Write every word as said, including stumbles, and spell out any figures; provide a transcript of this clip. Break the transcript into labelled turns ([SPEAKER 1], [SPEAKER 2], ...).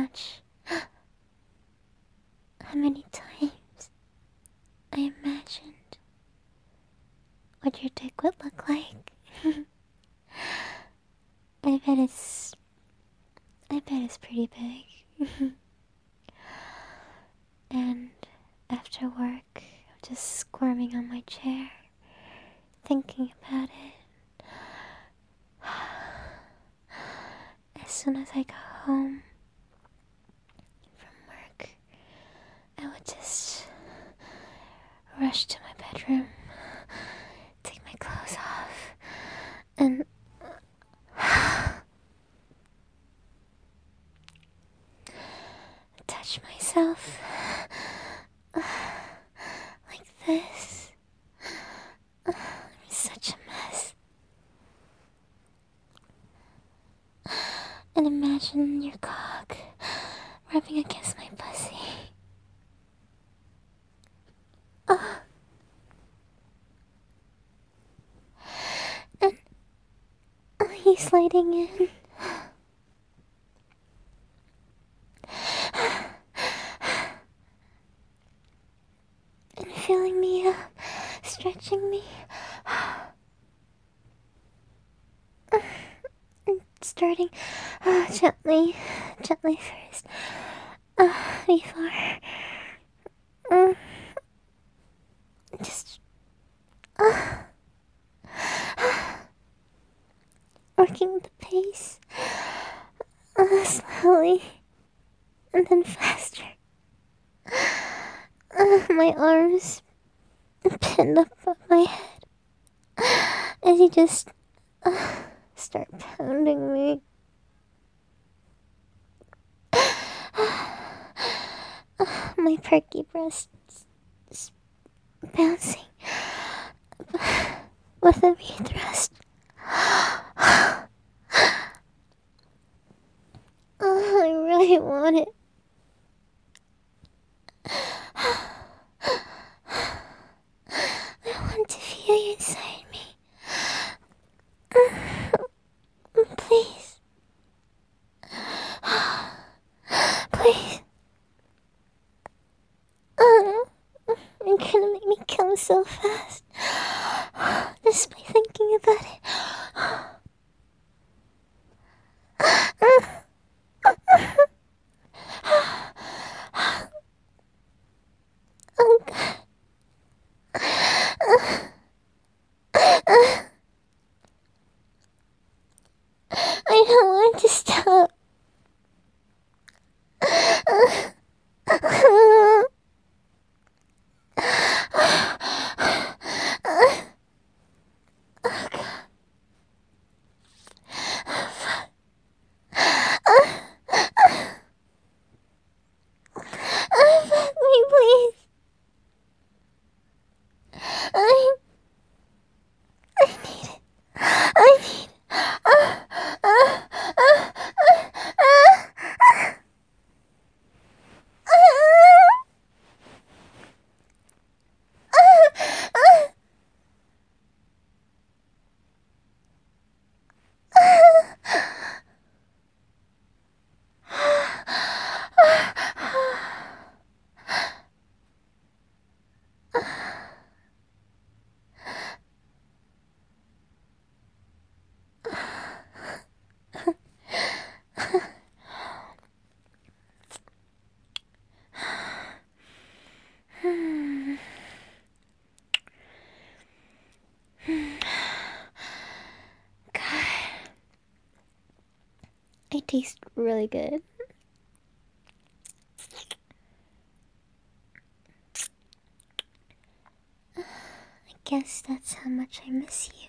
[SPEAKER 1] much how many times I imagined what your dick would look like. I bet it's... I bet it's pretty big. And after work, I'm just squirming on my chair, thinking about it. As soon as I go home from work, I would just rush to my bedroom, take my clothes off, and touch myself like this. I'm such a mess. And imagine your cock rubbing against my pussy. Oh. And are you sliding in? And feeling me up, stretching me. And starting uh, gently, gently first. Uh, before. Uh, just. Uh, working the pace. Uh, slowly. And then faster. Uh, my arms pinned up on my head as you just uh, start pounding me. Uh, my perky breasts bouncing with every thrust. Oh, I really want it. I want to feel you inside me. Please. Please. Oh, you're gonna make me come so fast. Just by thinking about it. Oh, God. I don't want to stop. Fuck me, please. I... I need it. I need... Uh, uh, uh, uh, uh, God, it tastes really good. I guess that's how much I miss you.